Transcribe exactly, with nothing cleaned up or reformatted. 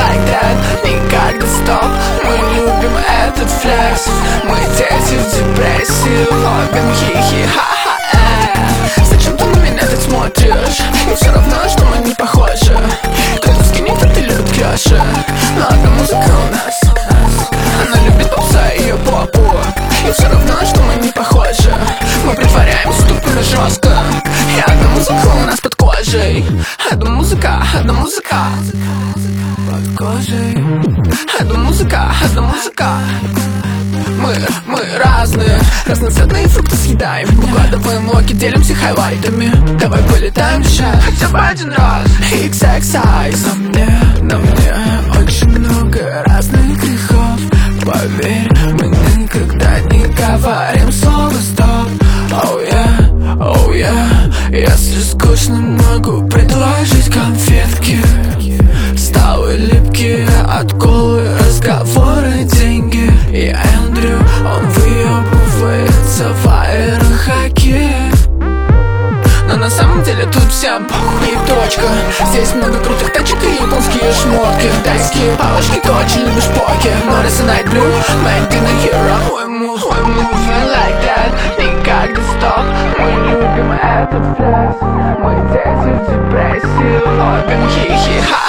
like that. Никогда стоп, мы любим этот флекс. Мы дети в депрессии, ловим хихи-ха-ха. э. Зачем ты на меня так смотришь? И все равно, что мы не похожи. Кто-то скинет, кто-то любит крёши. Но одна музыка у нас. Она любит попса и ее попу. И все равно, что мы не похожи. Мы притворяемся тупо и жестко. И одна музыка у нас под кожей. Одна музыка, одна музыка под кожей. Одна музыка, одна музыка. Мы, мы разные, разноцветные фрукты съедаем. Выкладываем локи, делимся хайлайтами. Давай полетаем дышать хотя бы один раз. икс икс айс. На мне, на мне очень много разных грехов. Поверь, мы никогда не говорим слово стоп. Оу я, оу я. Если скучно, могу предложить конфетки. Сталы липкие от колы, разговоры, деньги. И Эндрю, он выебывается в аэрохоккее. Но на самом деле тут всем похуй и точка. Здесь много крутых тачек и японские шмотки. Тайские палочки, ты очень любишь поки. Morris и Night Blue, might be the hero. We move, we moving like that. Никогда стоп, мы любим этот флекс. Мы дети в депрессии, ловим хихи-ха.